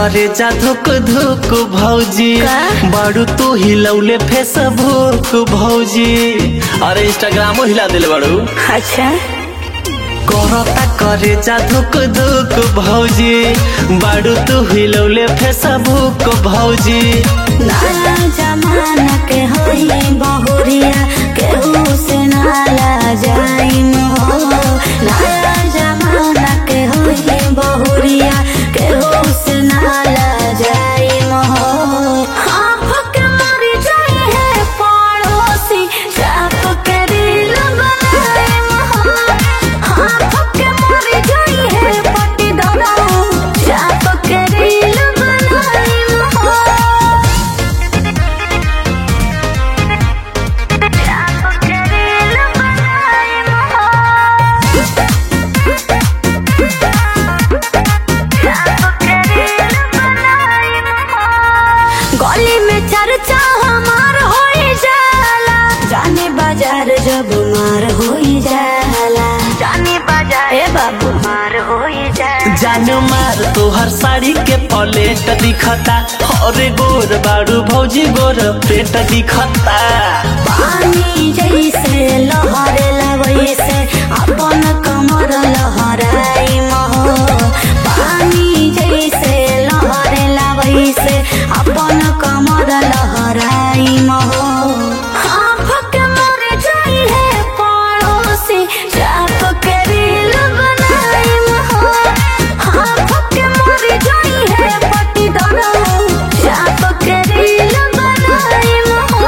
करे जा धुक धुक भौजी बाड़ू तू हिलौले फेसबुक भौजी अरे इंस्टाग्रामो हिला दिले बाड़ू। अच्छा करता करे जा धुक धुक भौजी बाड़ू तू हिलौले फेसबुक भौजी। नया जमाना के होई बहुरिया केहू से नाला जाइम हो। नया जमाना के होई बहुरिया केहू से नाला जाइम हो। हाफ के मर जाई है पड़ोसी चाप के रील बनाइम हो। हाफ के मर जाई है पटीदार चाप के रील बनाइम हो। गली में चर्चा हमार होई जाला जाने बाजार जब मार होई जाला। जाने बाजार ए बाबू मार होई जाला। जान मार तोहर साड़ी के पलेट दिखता और गोर बाड़ू भौजी गोर पेट दिखता। पानी जैसे लहरे वैसे अपन कमर लहराई महो। पानी जैसे लहरे वैसे अपन कमर लहराई महो। हाफ के मर जाई है पड़ोसी चाप के रील बनाई महो। हाफ के मर जाई है पटीदार चाप के रील बनाई महो।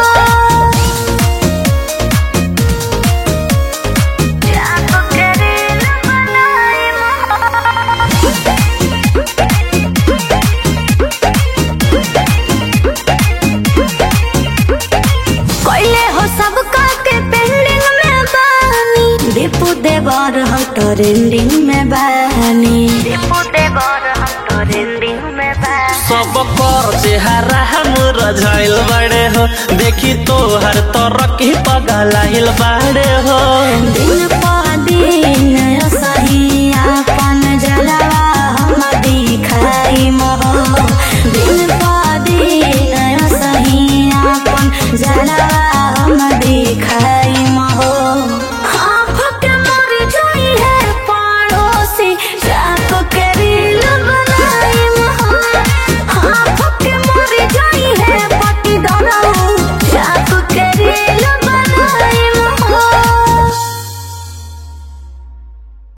कोइले हो सबका के पेंडिंग में बानी दीपू देवर हम ट्रेंडिंग में बानी। दीपू देवर हम ट्रेंडिंग में बानी। सब कर चेहरा हमर झइल बड़े हो देखी तोहर तरक्की पगलाइल बड़े हो। दिन पर दिन सही अपन जलवा हम दिखाई महो। दिन पर दिन सही अपन जलवा